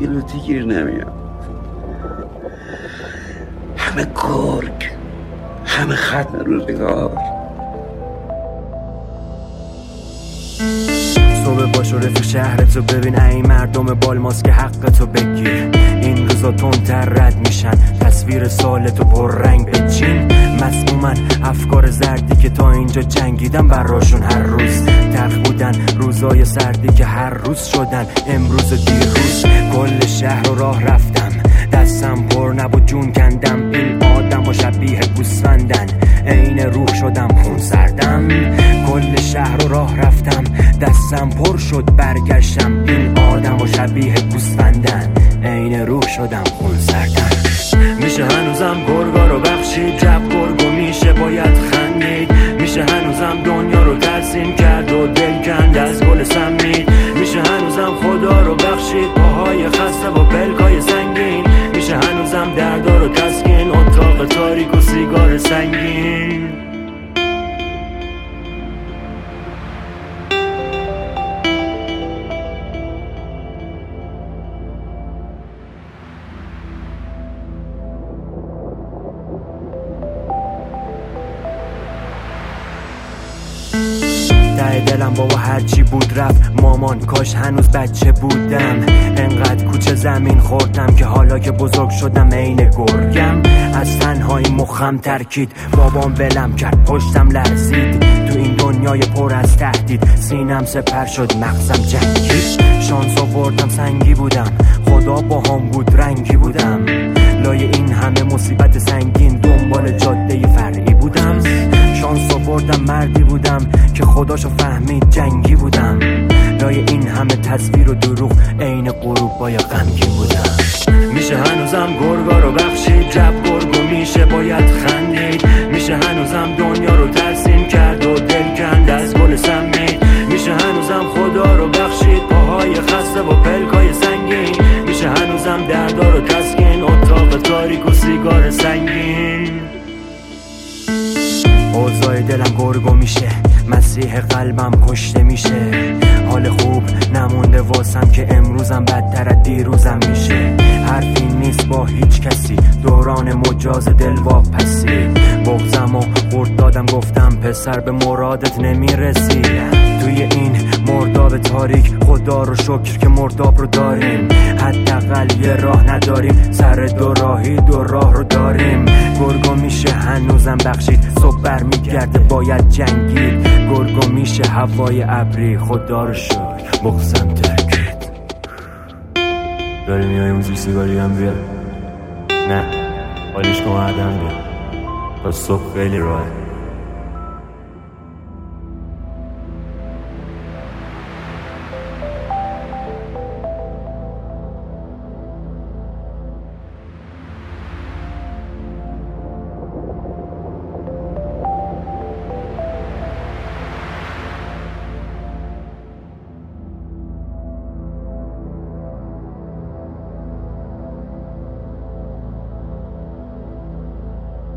دیگه لوتی گیر نمیاد. همه گرگ، همه ختم روزگار. صبح باش و رفیق شهرتو ببین ای مردم بالماس که حقتو بگیر. این روزا تندتر رد میشن، تصویر سالتو پررنگ بچین. مسمومن افکار زردی که تا اینجا جنگیدن براشون هر روز. تلخ بودن روزای سردی که هر روز شدن امروز و دیروز. کل شهر رو راه رفتم، دستم پر نبود جون کندم. این آدم و شبیه گوسفندن، عین روح شدم خون سردم. کل شهر رو راه رفتم، دستم پر شد برگشتم. این آدم و شبیه گوسفندن، عین روح شدم خون سردم. میشه هنوزم گرگا رو بخشید، جب گرگو میشه باید خندید. میشه هنوزم دنیا رو ترسیم کرد و دل کند از گل سمید. میشه هنوزم خدا رو بخشید، پاهای خسته و پلکای سنگین. میشه هنوزم دردا رو تسکین، اتاق تاریک و سیگار سنگین. دلم بابا هرچی بود رفت، مامان کاش هنوز بچه بودم. انقدر کوچه زمین خوردم که حالا که بزرگ شدم عین گرگم. از تنهایی مخم ترکید، بابام ولم کرد پشتم لرزید. تو این دنیای پر از تهدید سینم سپر شد مغزم جنگید. شانس آوردم سنگی بودم، خدا با هم بود رنگی بودم. لای این همه مصیبت سنگین دنبال جاده فرعی بودم. شانس آوردم مردی بودم که خداشو فهمید جنگی بودم. لای این همه تصویر و دروغ عین غروب با یا غمگین بودم. میشه هنوزم گرگا رو بخشید، جب گرگو میشه باید خندید. میشه هنوزم دنیا رو ترسیم کرد و دل کند از گل سمید. میشه هنوزم خدا رو بخشید، پاهای خسته و پلکای سنگین. میشه هنوزم دردا رو تسکین، اتاق تاریک و سیگار سنگین. اوضاع دلم گرگو میشه، مسیح قلبم کشته میشه. حال خوب نمونده واسم که امروزم بدتر از دیروزم میشه. حرفی نیست با هیچ کسی، دوران مجاز دل واپسی. بغضم و قورت دادم گفتم پسر به مرادت نمیرسی. توی این مرداب تاریک خدا رو شکر که مرداب رو داریم. حداقل یه راه نداریم، سر دو راهی دو راه رو داریم. گرگو میشه هنوزم بخشید، صبح برمیگرده باید جنگید. گرگو میشه هوای ابری، خدا رو شکر بغضم ترکید. داری میای موزیک سیگاری هم بیار؟ نه حالیش کن آدم بیار تا صبح خیلی راحت.